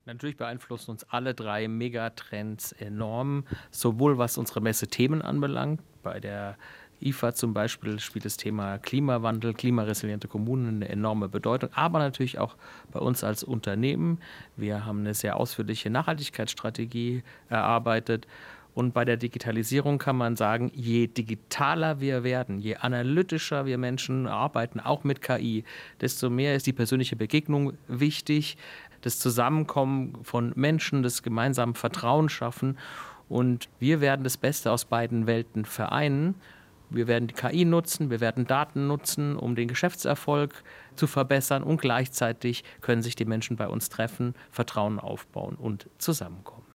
Natürlich beeinflussen uns alle 3 Megatrends enorm, sowohl was unsere Messethemen anbelangt. Bei der IFA zum Beispiel spielt das Thema Klimawandel, klimaresiliente Kommunen eine enorme Bedeutung, aber natürlich auch bei uns als Unternehmen. Wir haben eine sehr ausführliche Nachhaltigkeitsstrategie erarbeitet. Und bei der Digitalisierung kann man sagen, je digitaler wir werden, je analytischer wir Menschen arbeiten, auch mit KI, desto mehr ist die persönliche Begegnung wichtig, das Zusammenkommen von Menschen, das gemeinsame Vertrauen schaffen. Und wir werden das Beste aus beiden Welten vereinen. Wir werden die KI nutzen, wir werden Daten nutzen, um den Geschäftserfolg zu verbessern, und gleichzeitig können sich die Menschen bei uns treffen, Vertrauen aufbauen und zusammenkommen.